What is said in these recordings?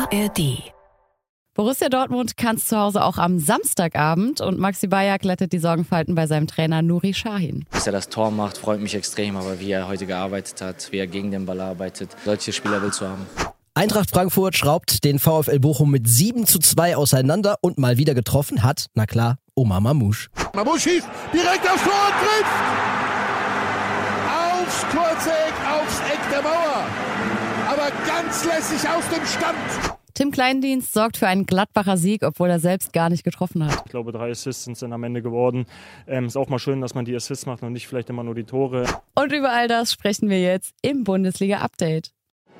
ARD. Borussia Dortmund kann es zu Hause auch am Samstagabend und Maxi Bayer glättet die Sorgenfalten bei seinem Trainer Nuri Sahin. Dass er das Tor macht, freut mich extrem, aber wie er heute gearbeitet hat, wie er gegen den Ball arbeitet, solche Spieler willst du haben. Eintracht Frankfurt schraubt den VfL Bochum mit 7:2 auseinander und mal wieder getroffen hat, na klar, Omar Mamouche. Mamouche schießt direkt aufs Tor und trifft! Aufs kurze Eck, aufs Eck der Mauer, aber ganz lässig aus dem Stand. Tim Kleindienst sorgt für einen Gladbacher Sieg, obwohl er selbst gar nicht getroffen hat. Ich glaube, 3 Assists sind es dann am Ende geworden. Ist auch mal schön, dass man die Assists macht und nicht vielleicht immer nur die Tore. Und über all das sprechen wir jetzt im Bundesliga-Update.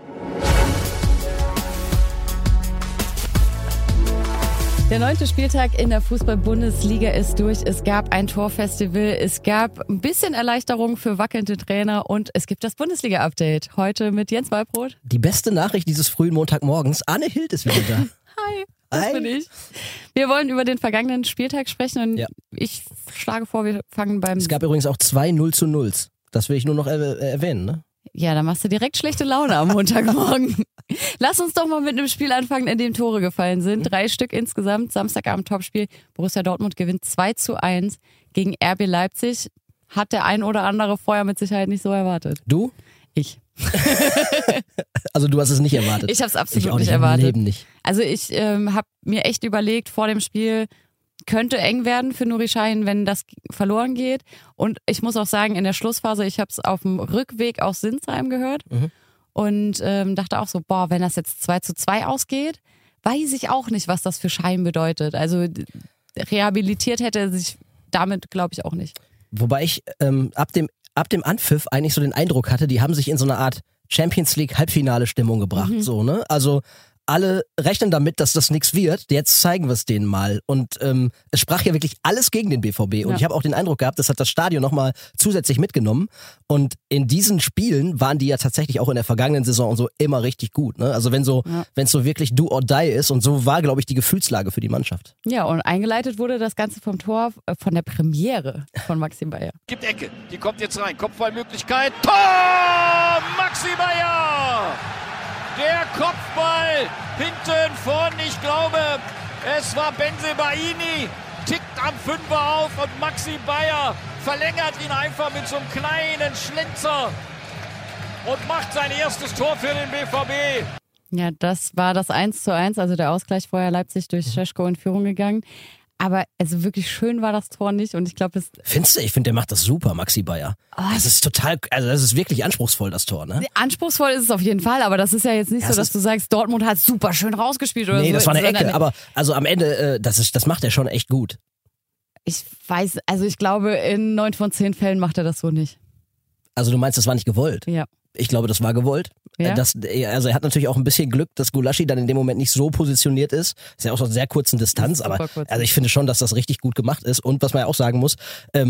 Der 9. Spieltag in der Fußball-Bundesliga ist durch. Es gab ein Torfestival, es gab ein bisschen Erleichterung für wackelnde Trainer und es gibt das Bundesliga-Update. Heute mit Jens Walbrot. Die beste Nachricht dieses frühen Montagmorgens, Anne Hild ist wieder da. Hi, das bin ich. Wir wollen über den vergangenen Spieltag sprechen und ich schlage vor, wir fangen beim... Es gab übrigens auch 2 0:0. Das will ich nur noch erwähnen, ne? Ja, da machst du direkt schlechte Laune am Montagmorgen. Lass uns doch mal mit einem Spiel anfangen, in dem Tore gefallen sind. 3 Stück insgesamt. Samstagabend Topspiel. Borussia Dortmund gewinnt 2:1 gegen RB Leipzig. Hat der ein oder andere vorher mit Sicherheit nicht so erwartet. Du? Ich. Also du hast es nicht erwartet. Ich habe es absolut ich auch nicht erwartet. Im Leben nicht. Also ich habe mir echt überlegt vor dem Spiel, könnte eng werden für Nuri Sahin, wenn das verloren geht. Und ich muss auch sagen, in der Schlussphase, ich habe es auf dem Rückweg aus Sinsheim gehört und dachte auch so, wenn das jetzt 2:2 ausgeht, weiß ich auch nicht, was das für Sahin bedeutet. Also rehabilitiert hätte er sich damit, glaube ich, auch nicht. Wobei ich ab dem Anpfiff eigentlich so den Eindruck hatte, die haben sich in so eine Art Champions League Halbfinale-Stimmung gebracht. So, ne? Also alle rechnen damit, dass das nichts wird. Jetzt zeigen wir es denen mal. Und es sprach ja wirklich alles gegen den BVB. Und ich habe auch den Eindruck gehabt, das hat das Stadion nochmal zusätzlich mitgenommen. Und in diesen Spielen waren die ja tatsächlich auch in der vergangenen Saison und so immer richtig gut. Ne? Also wenn es so wirklich do or die ist. Und so war, glaube ich, die Gefühlslage für die Mannschaft. Ja, und eingeleitet wurde das Ganze vom Tor, von der Premiere von Maxi Bayer. Gibt Ecke, die kommt jetzt rein. Kopfballmöglichkeit. Tor! Maxi Bayer! Der Kopfball hinten von, ich glaube, es war Bensebaini, tickt am Fünfer auf und Maxi Bayer verlängert ihn einfach mit so einem kleinen Schlenzer und macht sein erstes Tor für den BVB. Ja, das war das 1:1, also der Ausgleich, vorher Leipzig durch Šeško in Führung gegangen. Aber also wirklich schön war das Tor nicht und ich glaube, das... Findest du? Ich finde, der macht das super, Maxi Bayer. Das ist total, also das ist wirklich anspruchsprochvoll, das Tor, ne? Anspruchsvoll ist es auf jeden Fall, aber das ist ja jetzt nicht so, dass du sagst, Dortmund hat super schön rausgespielt oder so. Nee, das war eine Ecke, aber also am Ende, das macht er schon echt gut. Ich weiß, also ich glaube, in 9 von 10 Fällen macht er das so nicht. Also du meinst, das war nicht gewollt? Ja. Ich glaube, das war gewollt. Ja? Also er hat natürlich auch ein bisschen Glück, dass Gulaschi dann in dem Moment nicht so positioniert ist. Ist ja auch aus einer sehr kurzen Distanz, aber also ich finde schon, dass das richtig gut gemacht ist. Und was man ja auch sagen muss,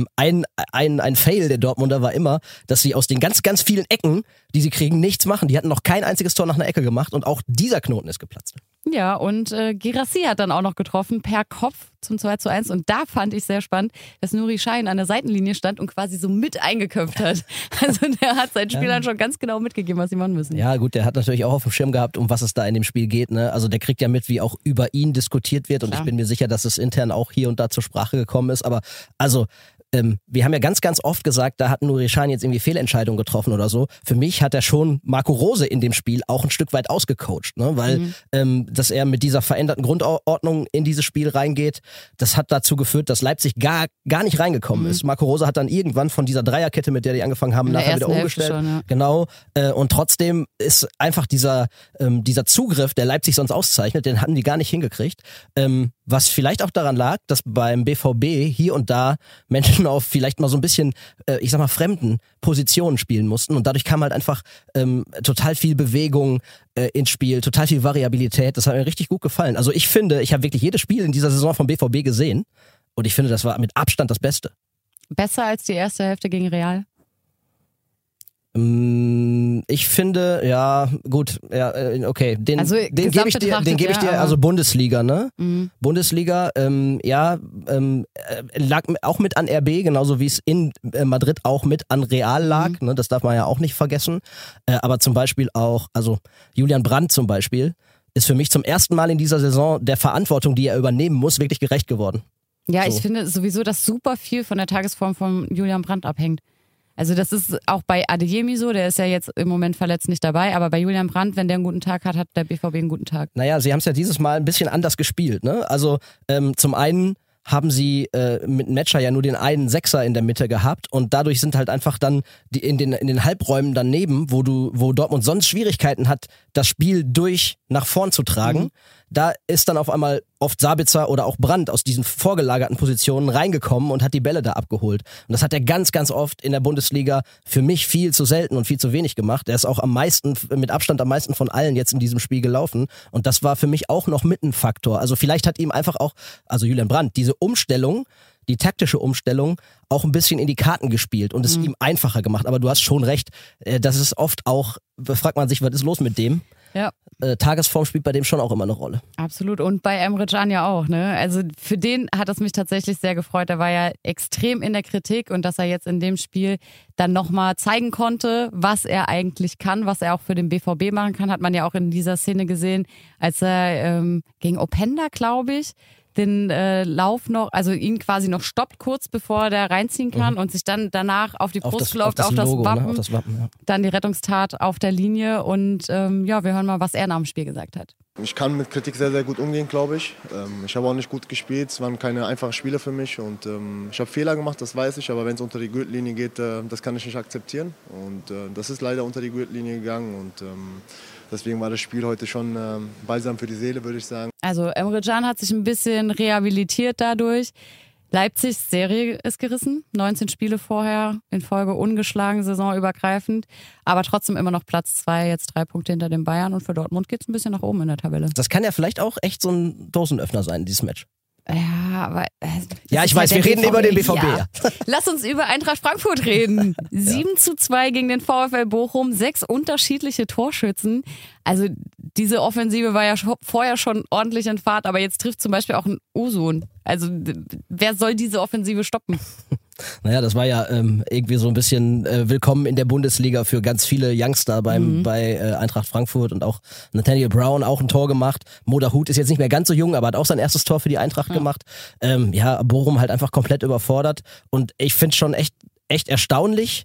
ein Fail der Dortmunder war immer, dass sie aus den ganz, ganz vielen Ecken, die sie kriegen, nichts machen. Die hatten noch kein einziges Tor nach einer Ecke gemacht und auch dieser Knoten ist geplatzt. Ja, und Guirassy hat dann auch noch getroffen per Kopf zum 2:1 und da fand ich sehr spannend, dass Nuri Sahin an der Seitenlinie stand und quasi so mit eingeköpft hat. Also der hat seinen Spielern schon ganz genau mitgegeben, was sie machen müssen. Ja gut, der hat natürlich auch auf dem Schirm gehabt, um was es da in dem Spiel geht. Ne? Also der kriegt ja mit, wie auch über ihn diskutiert wird und ich bin mir sicher, dass es intern auch hier und da zur Sprache gekommen ist. Aber also wir haben ja ganz, ganz oft gesagt, da hat Nuri Sahin jetzt irgendwie Fehlentscheidungen getroffen oder so. Für mich hat er schon Marco Rose in dem Spiel auch ein Stück weit ausgecoacht, ne? Weil dass er mit dieser veränderten Grundordnung in dieses Spiel reingeht, das hat dazu geführt, dass Leipzig gar nicht reingekommen ist. Marco Rose hat dann irgendwann von dieser Dreierkette, mit der die angefangen haben, nachher wieder umgestellt. Schon, ja. Genau. Und trotzdem ist einfach dieser Zugriff, der Leipzig sonst auszeichnet, den hatten die gar nicht hingekriegt. Was vielleicht auch daran lag, dass beim BVB hier und da Menschen auf vielleicht mal so ein bisschen, ich sag mal, fremden Positionen spielen mussten und dadurch kam halt einfach total viel Bewegung ins Spiel, total viel Variabilität. Das hat mir richtig gut gefallen. Also ich finde, ich habe wirklich jedes Spiel in dieser Saison vom BVB gesehen und ich finde, das war mit Abstand das Beste. Besser als die erste Hälfte gegen Real? Ich finde, ja, gut, ja, okay, den gebe ich dir, also Bundesliga, ne? Bundesliga, lag auch mit an RB, genauso wie es in Madrid auch mit an Real lag, ne? Das darf man ja auch nicht vergessen. Aber zum Beispiel auch, also Julian Brandt zum Beispiel, ist für mich zum ersten Mal in dieser Saison der Verantwortung, die er übernehmen muss, wirklich gerecht geworden. Ja, So. ich finde sowieso, dass super viel von der Tagesform von Julian Brandt abhängt. Also das ist auch bei Adeyemi so, der ist ja jetzt im Moment verletzt nicht dabei, aber bei Julian Brandt, wenn der einen guten Tag hat, hat der BVB einen guten Tag. Naja, sie haben es ja dieses Mal ein bisschen anders gespielt, ne? Also zum einen haben sie mit Metscher ja nur den einen Sechser in der Mitte gehabt und dadurch sind halt einfach dann die in den Halbräumen daneben, wo Dortmund sonst Schwierigkeiten hat, das Spiel durch nach vorn zu tragen, da ist dann auf einmal oft Sabitzer oder auch Brandt aus diesen vorgelagerten Positionen reingekommen und hat die Bälle da abgeholt. Und das hat er ganz, ganz oft in der Bundesliga für mich viel zu selten und viel zu wenig gemacht. Er ist auch mit Abstand am meisten von allen jetzt in diesem Spiel gelaufen. Und das war für mich auch noch mit ein Faktor. Also vielleicht hat ihm einfach auch, also Julian Brandt, diese Umstellung, die taktische Umstellung auch ein bisschen in die Karten gespielt und es ihm einfacher gemacht. Aber du hast schon recht, das ist oft auch, fragt man sich, was ist los mit dem? Ja. Tagesform spielt bei dem schon auch immer eine Rolle. Absolut. Und bei Emre Can ja auch, ne? Also für den hat es mich tatsächlich sehr gefreut. Er war ja extrem in der Kritik und dass er jetzt in dem Spiel dann nochmal zeigen konnte, was er eigentlich kann, was er auch für den BVB machen kann, hat man ja auch in dieser Szene gesehen, als er gegen Openda, glaube ich, den Lauf noch, also ihn quasi noch stoppt, kurz bevor der reinziehen kann und sich dann danach auf die Brust klopft, auf das Wappen, ne? Auf das Wappen, ja. Dann die Rettungstat auf der Linie und ja, wir hören mal, was er nach dem Spiel gesagt hat. Ich kann mit Kritik sehr, sehr gut umgehen, glaube ich. Ich habe auch nicht gut gespielt, es waren keine einfachen Spiele für mich und ich habe Fehler gemacht, das weiß ich, aber wenn es unter die Gürtellinie geht, das kann ich nicht akzeptieren und das ist leider unter die Gürtellinie gegangen und deswegen war das Spiel heute schon balsam für die Seele, würde ich sagen. Also Emre Can hat sich ein bisschen rehabilitiert dadurch. Leipzigs Serie ist gerissen, 19 Spiele vorher in Folge ungeschlagen, saisonübergreifend, aber trotzdem immer noch Platz 2, jetzt 3 Punkte hinter den Bayern und für Dortmund geht es ein bisschen nach oben in der Tabelle. Das kann ja vielleicht auch echt so ein Dosenöffner sein, dieses Match. Ja, aber... Ja, ich weiß, wir reden über den BVB. Ja. Lass uns über Eintracht Frankfurt reden. 7:2 gegen den VfL Bochum, 6 unterschiedliche Torschützen. Also diese Offensive war ja vorher schon ordentlich in Fahrt, aber jetzt trifft zum Beispiel auch ein Ozun. Also wer soll diese Offensive stoppen? Naja, das war ja irgendwie so ein bisschen willkommen in der Bundesliga für ganz viele Youngster bei Eintracht Frankfurt und auch Nathaniel Brown auch ein Tor gemacht. Moda Hut ist jetzt nicht mehr ganz so jung, aber hat auch sein erstes Tor für die Eintracht gemacht. Ja, Bochum halt einfach komplett überfordert und ich finde schon echt erstaunlich,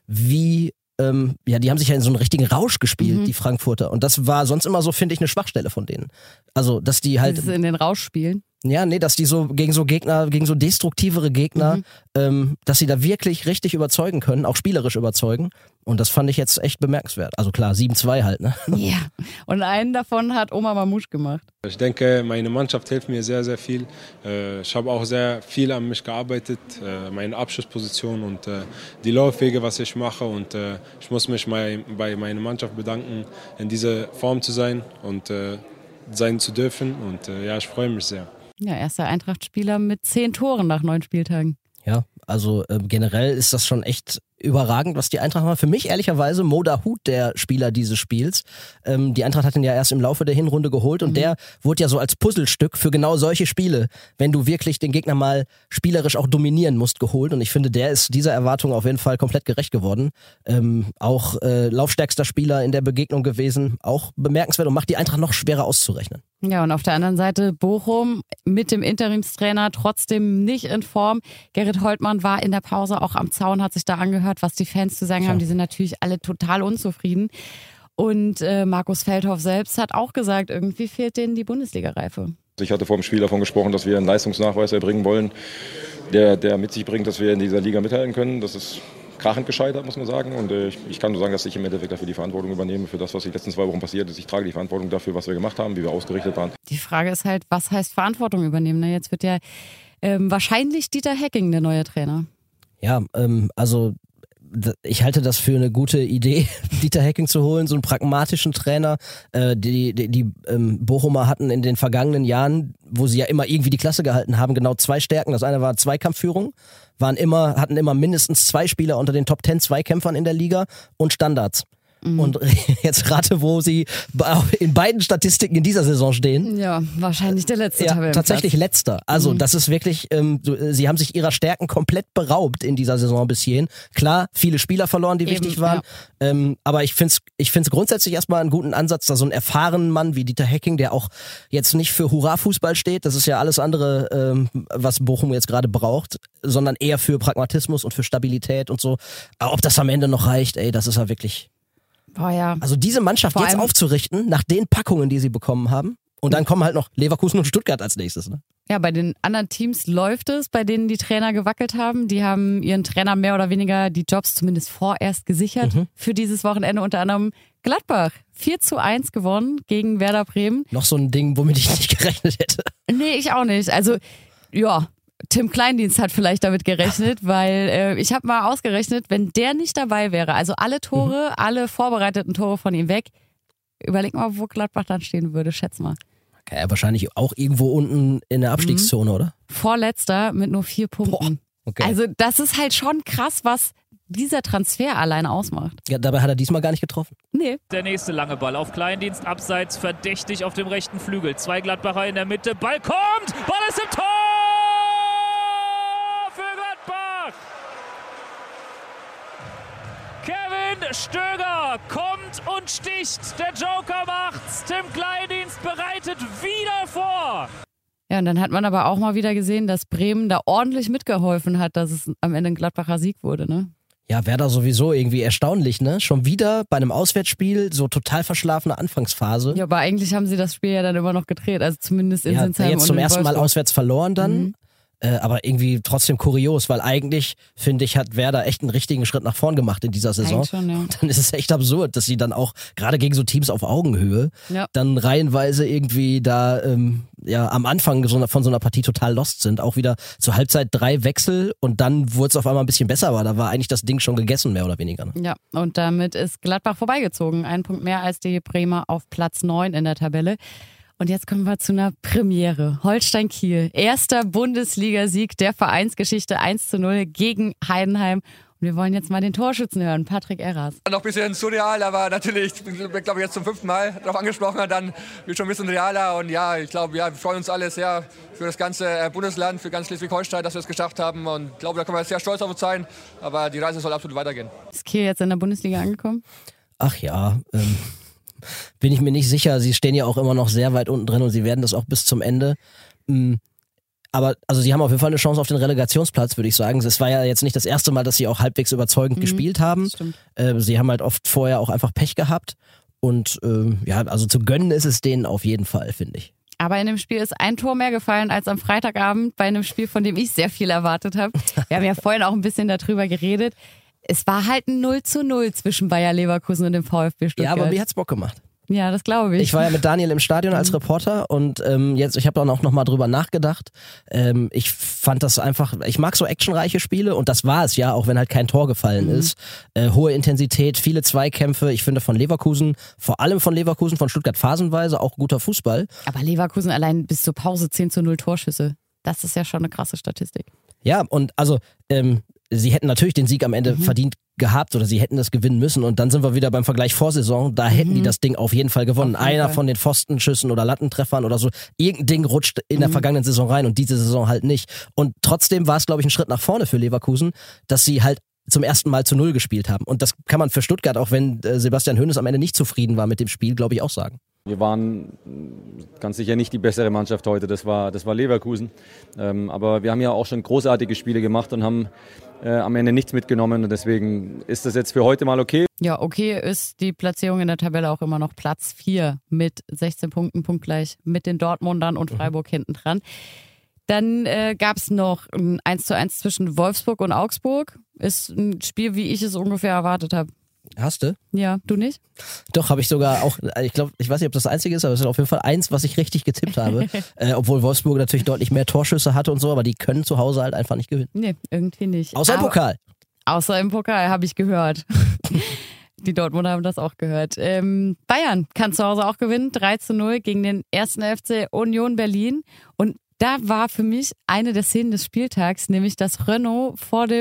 wie ja, die haben sich ja in so einen richtigen Rausch gespielt, die Frankfurter. Und das war sonst immer so, finde ich, eine Schwachstelle von denen. Also, dass die halt... Dieses in den Rausch spielen? Ja, nee, dass die so gegen so Gegner, gegen so destruktivere Gegner, dass sie da wirklich richtig überzeugen können, auch spielerisch überzeugen. Und das fand ich jetzt echt bemerkenswert. Also klar, 7:2 halt, ne? Ja, und einen davon hat Omar Mamouche gemacht. Ich denke, meine Mannschaft hilft mir sehr, sehr viel. Ich habe auch sehr viel an mich gearbeitet, meine Abschlussposition und die Laufwege, was ich mache. Und ich muss mich bei meiner Mannschaft bedanken, in dieser Form zu sein und sein zu dürfen. Und ja, ich freue mich sehr. Ja, erster Eintracht-Spieler mit 10 Toren nach 9 Spieltagen. Ja, also generell ist das schon echt überragend, was die Eintracht macht. Für mich ehrlicherweise Moda Hut, der Spieler dieses Spiels. Die Eintracht hat ihn ja erst im Laufe der Hinrunde geholt und der wurde ja so als Puzzlestück für genau solche Spiele, wenn du wirklich den Gegner mal spielerisch auch dominieren musst, geholt. Und ich finde, der ist dieser Erwartung auf jeden Fall komplett gerecht geworden. Auch laufstärkster Spieler in der Begegnung gewesen. Auch bemerkenswert und macht die Eintracht noch schwerer auszurechnen. Ja, und auf der anderen Seite Bochum mit dem Interimstrainer trotzdem nicht in Form. Gerrit Holtmann war in der Pause auch am Zaun, hat sich da angehört, was die Fans zu sagen haben. Die sind natürlich alle total unzufrieden. Und Markus Feldhoff selbst hat auch gesagt, irgendwie fehlt denen die Bundesliga-Reife. Ich hatte vor dem Spiel davon gesprochen, dass wir einen Leistungsnachweis erbringen wollen, der mit sich bringt, dass wir in dieser Liga mithalten können. Das ist krachend gescheitert, muss man sagen. Und ich kann nur sagen, dass ich im Endeffekt dafür die Verantwortung übernehme, für das, was die letzten 2 Wochen passiert ist. Ich trage die Verantwortung dafür, was wir gemacht haben, wie wir ausgerichtet waren. Die Frage ist halt, was heißt Verantwortung übernehmen? Na, jetzt wird ja wahrscheinlich Dieter Hecking der neue Trainer. Ja, also ich halte das für eine gute Idee, Dieter Hecking zu holen, so einen pragmatischen Trainer. Die Bochumer hatten in den vergangenen Jahren, wo sie ja immer irgendwie die Klasse gehalten haben, genau 2 Stärken. Das eine war Zweikampfführung, hatten immer mindestens 2 Spieler unter den Top 10 Zweikämpfern in der Liga und Standards. Und jetzt rate, wo sie in beiden Statistiken in dieser Saison stehen. Ja, wahrscheinlich der letzte Tabellenplatz. Tatsächlich letzter. Also das ist wirklich, sie haben sich ihrer Stärken komplett beraubt in dieser Saison bis hierhin. Klar, viele Spieler verloren, die wichtig waren. Ja. Aber ich find's grundsätzlich erstmal einen guten Ansatz, da so einen erfahrenen Mann wie Dieter Hecking, der auch jetzt nicht für Hurra-Fußball steht, das ist ja alles andere, was Bochum jetzt gerade braucht, sondern eher für Pragmatismus und für Stabilität und so. Aber ob das am Ende noch reicht, das ist ja wirklich... Boah, ja. Also diese Mannschaft jetzt aufzurichten, nach den Packungen, die sie bekommen haben. Und dann kommen halt noch Leverkusen und Stuttgart als nächstes. Ne? Ja, bei den anderen Teams läuft es, bei denen die Trainer gewackelt haben. Die haben ihren Trainern mehr oder weniger die Jobs zumindest vorerst gesichert für dieses Wochenende. Unter anderem Gladbach 4:1 gewonnen gegen Werder Bremen. Noch so ein Ding, womit ich nicht gerechnet hätte. Nee, ich auch nicht. Also, ja... Tim Kleindienst hat vielleicht damit gerechnet, weil ich habe mal ausgerechnet, wenn der nicht dabei wäre, also alle Tore, alle vorbereiteten Tore von ihm weg, überleg mal, wo Gladbach dann stehen würde, schätz mal. Okay, wahrscheinlich auch irgendwo unten in der Abstiegszone, oder? Vorletzter mit nur 4 Punkten. Okay. Also das ist halt schon krass, was dieser Transfer alleine ausmacht. Ja, dabei hat er diesmal gar nicht getroffen. Nee. Der nächste lange Ball auf Kleindienst, abseits verdächtig auf dem rechten Flügel. 2 Gladbacher in der Mitte, Ball kommt, Ball ist im Tor! Kevin Stöger kommt und sticht. Der Joker macht's. Tim Kleindienst bereitet wieder vor. Ja, und dann hat man aber auch mal wieder gesehen, dass Bremen da ordentlich mitgeholfen hat, dass es am Ende ein Gladbacher Sieg wurde, ne? Ja, Werder sowieso irgendwie erstaunlich, ne? Schon wieder bei einem Auswärtsspiel so total verschlafene Anfangsphase. Ja, aber eigentlich haben sie das Spiel ja dann immer noch gedreht, also zumindest in Sinsheim jetzt und zum in ersten Mal Wolfsburg. auswärts verloren dann. Aber irgendwie trotzdem kurios, weil eigentlich, finde ich, hat Werder echt einen richtigen Schritt nach vorn gemacht in dieser Saison. Schon, ja. Dann ist es echt absurd, dass sie dann auch, gerade gegen so Teams auf Augenhöhe, dann reihenweise irgendwie da am Anfang von so einer Partie total lost sind. Auch wieder zur Halbzeit 3 Wechsel und dann wurde es auf einmal ein bisschen besser, aber da war eigentlich das Ding schon gegessen, mehr oder weniger. Ne? Ja, und damit ist Gladbach vorbeigezogen. 1 Punkt mehr als die Bremer auf Platz 9 in der Tabelle. Und jetzt kommen wir zu einer Premiere. Holstein Kiel, erster Bundesligasieg der Vereinsgeschichte 1:0 gegen Heidenheim. Und wir wollen jetzt mal den Torschützen hören, Patrick Erras. Noch ein bisschen surreal, aber natürlich, ich bin, glaube ich, jetzt zum 5. Mal darauf angesprochen, dann wird schon ein bisschen realer. Und ja, ich glaube, wir freuen uns alle sehr für das ganze Bundesland, für ganz Schleswig-Holstein, dass wir es geschafft haben. Und ich glaube, da können wir sehr stolz auf uns sein. Aber die Reise soll absolut weitergehen. Ist Kiel jetzt in der Bundesliga angekommen? Ach ja, bin ich mir nicht sicher. Sie stehen ja auch immer noch sehr weit unten drin und sie werden das auch bis zum Ende. Aber also sie haben auf jeden Fall eine Chance auf den Relegationsplatz, würde ich sagen. Es war ja jetzt nicht das erste Mal, dass sie auch halbwegs überzeugend gespielt haben. Sie haben halt oft vorher auch einfach Pech gehabt. Und also zu gönnen ist es denen auf jeden Fall, finde ich. Aber in dem Spiel ist ein Tor mehr gefallen als am Freitagabend bei einem Spiel, von dem ich sehr viel erwartet habe. Wir haben ja vorhin auch ein bisschen darüber geredet. Es war halt ein 0:0 zwischen Bayer Leverkusen und dem VfB Stuttgart. Ja, aber mir hat's Bock gemacht. Ja, das glaube ich. Ich war ja mit Daniel im Stadion als Reporter und ich habe dann auch nochmal drüber nachgedacht. Ich fand das einfach, ich mag so actionreiche Spiele und das war es ja, auch wenn halt kein Tor gefallen ist. Hohe Intensität, viele Zweikämpfe. Ich finde von Leverkusen, vor allem von Leverkusen, von Stuttgart phasenweise auch guter Fußball. Aber Leverkusen allein bis zur Pause 10:0 Torschüsse. Das ist ja schon eine krasse Statistik. Ja, und also sie hätten natürlich den Sieg am Ende verdient gehabt oder sie hätten das gewinnen müssen und dann sind wir wieder beim Vergleich Vorsaison, da hätten die das Ding auf jeden Fall gewonnen. Einer von den Pfostenschüssen oder Lattentreffern oder so, irgendein Ding rutscht in der vergangenen Saison rein und diese Saison halt nicht. Und trotzdem war es, glaube ich, ein Schritt nach vorne für Leverkusen, dass sie halt zum ersten Mal zu 0 gespielt haben. Und das kann man für Stuttgart, auch wenn Sebastian Hoeneß am Ende nicht zufrieden war mit dem Spiel, glaube ich, auch sagen. Wir waren ganz sicher nicht die bessere Mannschaft heute, das war Leverkusen. Aber wir haben ja auch schon großartige Spiele gemacht und haben am Ende nichts mitgenommen. Und deswegen ist das jetzt für heute mal okay. Ja, okay ist die Platzierung in der Tabelle auch immer noch Platz 4 mit 16 Punkten, punktgleich mit den Dortmundern und Freiburg hinten dran. Dann gab es noch ein 1:1 zwischen Wolfsburg und Augsburg. Ist ein Spiel, wie ich es ungefähr erwartet habe. Hast du? Ja, du nicht? Doch, habe ich sogar auch, ich glaube, ich weiß nicht, ob das einzige ist, aber es ist auf jeden Fall eins, was ich richtig getippt habe. Obwohl Wolfsburg natürlich deutlich mehr Torschüsse hatte und so, aber die können zu Hause halt einfach nicht gewinnen. Nee, irgendwie nicht. Außer im Pokal. Außer im Pokal, habe ich gehört. Die Dortmunder haben das auch gehört. Bayern kann zu Hause auch gewinnen, 3:0 gegen den 1. FC Union Berlin. Und da war für mich eine der Szenen des Spieltags, nämlich dass Renault vor dem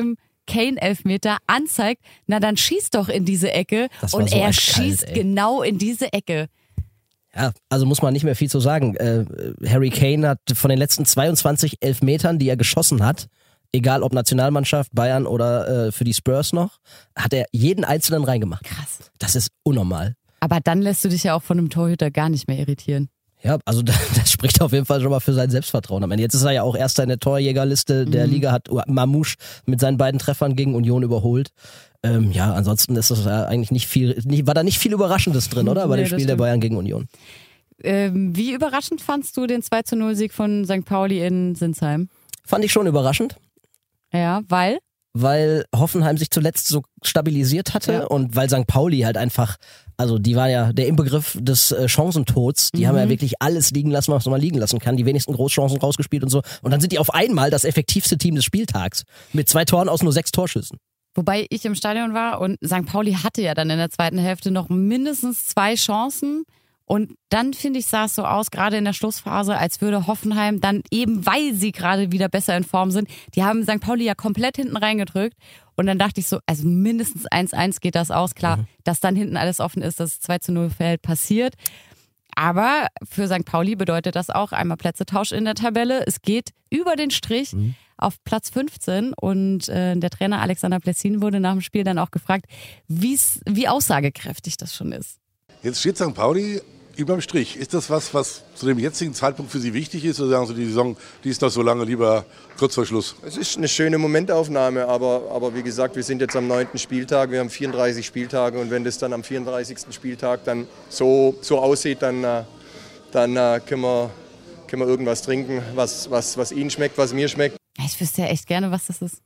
Kane-Elfmeter anzeigt, na dann schieß doch in diese Ecke. Und so er schießt genau in diese Ecke. Ja, also muss man nicht mehr viel zu sagen. Harry Kane hat von den letzten 22 Elfmetern, die er geschossen hat, egal ob Nationalmannschaft, Bayern oder für die Spurs noch, hat er jeden einzelnen reingemacht. Krass. Das ist unnormal. Aber dann lässt du dich ja auch von einem Torhüter gar nicht mehr irritieren. Ja, also das spricht auf jeden Fall schon mal für sein Selbstvertrauen. Jetzt ist er ja auch Erster in der Torjägerliste der Liga, hat Mamouche mit seinen beiden Treffern gegen Union überholt. Ja, ansonsten ist das ja eigentlich war da nicht viel Überraschendes drin, oder? Bei dem Spiel der Bayern gegen Union. Wie überraschend fandst du den 2-0-Sieg von St. Pauli in Sinsheim? Fand ich schon überraschend. Ja, weil? Weil Hoffenheim sich zuletzt so stabilisiert hatte und weil St. Pauli halt einfach, also die war ja der Inbegriff des Chancentods, die haben ja wirklich alles liegen lassen, was man liegen lassen kann, die wenigsten Großchancen rausgespielt und so. Und dann sind die auf einmal das effektivste Team des Spieltags mit 2 Toren aus nur 6 Torschüssen. Wobei ich im Stadion war und St. Pauli hatte ja dann in der zweiten Hälfte noch mindestens 2 Chancen. Und dann, finde ich, sah es so aus, gerade in der Schlussphase, als würde Hoffenheim dann eben, weil sie gerade wieder besser in Form sind, die haben St. Pauli ja komplett hinten reingedrückt. Und dann dachte ich so, also mindestens 1-1 geht das aus. Klar, dass dann hinten alles offen ist, das 2-0 fällt, passiert. Aber für St. Pauli bedeutet das auch einmal Plätzetausch in der Tabelle. Es geht über den Strich auf Platz 15. Und der Trainer Alexander Plessin wurde nach dem Spiel dann auch gefragt, wie aussagekräftig das schon ist. Jetzt steht St. Pauli überm Strich. Ist das was zu dem jetzigen Zeitpunkt für Sie wichtig ist? Oder sagen Sie, die Saison, die ist noch so lange, lieber kurz vor Schluss? Es ist eine schöne Momentaufnahme, aber wie gesagt, wir sind jetzt am 9. Spieltag, wir haben 34 Spieltage und wenn das dann am 34. Spieltag dann so aussieht, dann können wir irgendwas trinken, was Ihnen schmeckt, was mir schmeckt. Ich wüsste ja echt gerne, was das ist.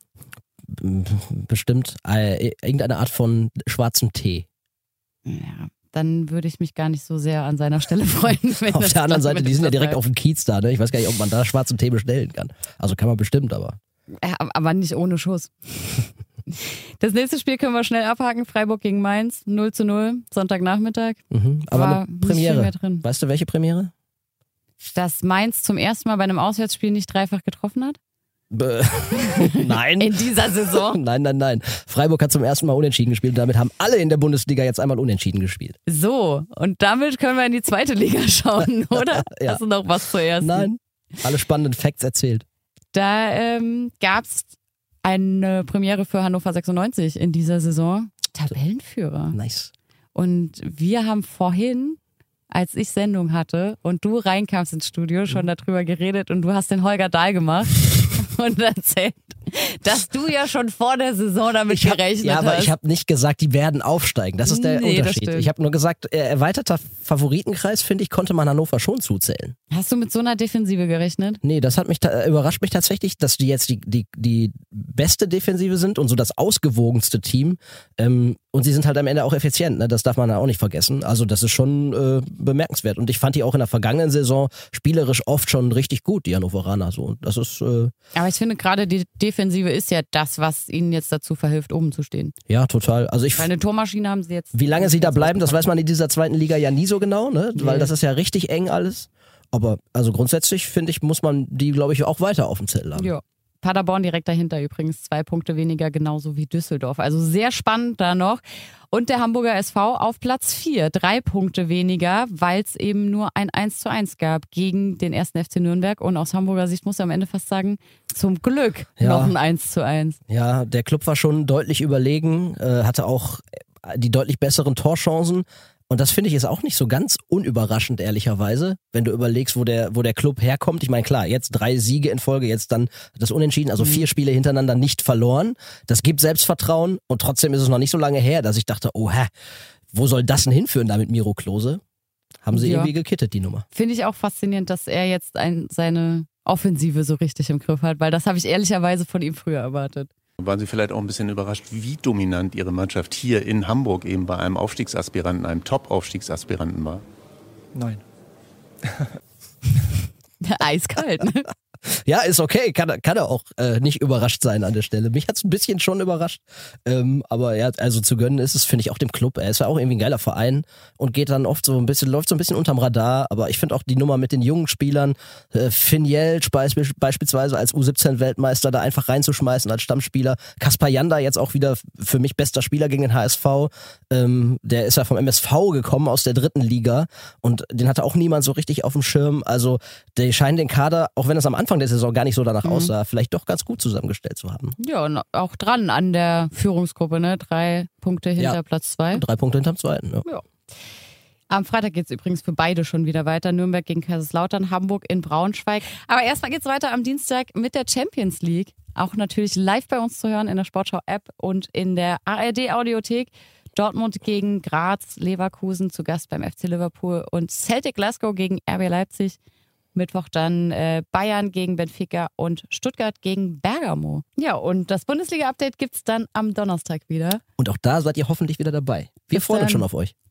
Bestimmt irgendeine Art von schwarzem Tee. Ja, dann würde ich mich gar nicht so sehr an seiner Stelle freuen. Auf der anderen Seite, die sind ja direkt auf dem Kiez da, ne? Ich weiß gar nicht, ob man da schwarzen Tee bestellen kann. Also kann man bestimmt, aber. Ja, aber nicht ohne Schuss. Das nächste Spiel können wir schnell abhaken. Freiburg gegen Mainz, 0-0, Sonntagnachmittag. Aber eine Premiere. Weißt du, welche Premiere? Dass Mainz zum ersten Mal bei einem Auswärtsspiel nicht dreifach getroffen hat? Nein. In dieser Saison? Nein. Freiburg hat zum ersten Mal unentschieden gespielt und damit haben alle in der Bundesliga jetzt einmal unentschieden gespielt. So, und damit können wir in die zweite Liga schauen, oder? Ja. Hast du noch was zuerst? Nein, alle spannenden Facts erzählt. Da gab es eine Premiere für Hannover 96 in dieser Saison. Tabellenführer. Nice. Und wir haben vorhin, als ich Sendung hatte und du reinkamst ins Studio, schon darüber geredet und du hast den Holger Dahl gemacht und erzählt, dass du ja schon vor der Saison damit gerechnet hast. Ja, aber ich habe nicht gesagt, die werden aufsteigen. Das ist der Unterschied. Ich habe nur gesagt, erweiterter Favoritenkreis, finde ich, konnte man Hannover schon zuzählen. Hast du mit so einer Defensive gerechnet? Nee, das hat mich überrascht mich tatsächlich, dass die jetzt die beste Defensive sind und so das ausgewogenste Team. Und sie sind halt am Ende auch effizient, ne? Das darf man ja auch nicht vergessen. Also das ist schon bemerkenswert. Und ich fand die auch in der vergangenen Saison spielerisch oft schon richtig gut, die Hannoveraner. So. Und das ist, aber ich finde gerade die Defensive ist ja das, was ihnen jetzt dazu verhilft, oben zu stehen. Ja, total. Also eine Tormaschine haben sie jetzt. Wie lange sie da bleiben, das weiß man in dieser zweiten Liga ja nie so genau, ne? Weil das ist ja richtig eng alles. Aber also grundsätzlich, finde ich, muss man die, glaube ich, auch weiter auf dem Zettel haben. Ja. Paderborn direkt dahinter übrigens, 2 Punkte weniger, genauso wie Düsseldorf. Also sehr spannend da noch. Und der Hamburger SV auf Platz 4, 3 Punkte weniger, weil es eben nur ein 1:1 gab gegen den 1. FC Nürnberg. Und aus Hamburger Sicht muss ich am Ende fast sagen, zum Glück noch ein 1:1. Ja, der Club war schon deutlich überlegen, hatte auch die deutlich besseren Torchancen. Und das finde ich ist auch nicht so ganz unüberraschend, ehrlicherweise, wenn du überlegst, wo der Club herkommt. Ich meine, klar, jetzt 3 Siege in Folge, jetzt dann das Unentschieden, also 4 Spiele hintereinander nicht verloren. Das gibt Selbstvertrauen und trotzdem ist es noch nicht so lange her, dass ich dachte, wo soll das denn hinführen da mit Miro Klose? Haben sie irgendwie gekittet, die Nummer. Finde ich auch faszinierend, dass er jetzt seine Offensive so richtig im Griff hat, weil das habe ich ehrlicherweise von ihm früher erwartet. Waren Sie vielleicht auch ein bisschen überrascht, wie dominant Ihre Mannschaft hier in Hamburg eben bei einem Aufstiegsaspiranten, einem Top-Aufstiegsaspiranten war? Nein. Eiskalt, ne? Ja, ist okay. Kann er auch nicht überrascht sein an der Stelle. Mich hat es ein bisschen schon überrascht. Aber ja, also zu gönnen ist es, finde ich, auch dem Club. Er ist ja auch irgendwie ein geiler Verein und geht dann oft so ein bisschen, läuft so ein bisschen unterm Radar. Aber ich finde auch die Nummer mit den jungen Spielern, Finn Jeltsch beispielsweise als U17-Weltmeister da einfach reinzuschmeißen als Stammspieler. Kaspar Janda jetzt auch wieder für mich bester Spieler gegen den HSV. Der ist ja vom MSV gekommen aus der 3. Liga und den hatte auch niemand so richtig auf dem Schirm. Also die scheinen den Kader, auch wenn es am Anfang der Saison gar nicht so danach aussah, vielleicht doch ganz gut zusammengestellt zu haben. Ja, und auch dran an der Führungsgruppe, ne? 3 Punkte hinter Platz 2. 3 Punkte hinterm zweiten, ja. Am Freitag geht es übrigens für beide schon wieder weiter. Nürnberg gegen Kaiserslautern, Hamburg in Braunschweig. Aber erstmal geht es weiter am Dienstag mit der Champions League. Auch natürlich live bei uns zu hören in der Sportschau-App und in der ARD-Audiothek. Dortmund gegen Graz, Leverkusen zu Gast beim FC Liverpool und Celtic Glasgow gegen RB Leipzig. Mittwoch dann Bayern gegen Benfica und Stuttgart gegen Bergamo. Ja, und das Bundesliga-Update gibt es dann am Donnerstag wieder. Und auch da seid ihr hoffentlich wieder dabei. Wir freuen uns schon auf euch.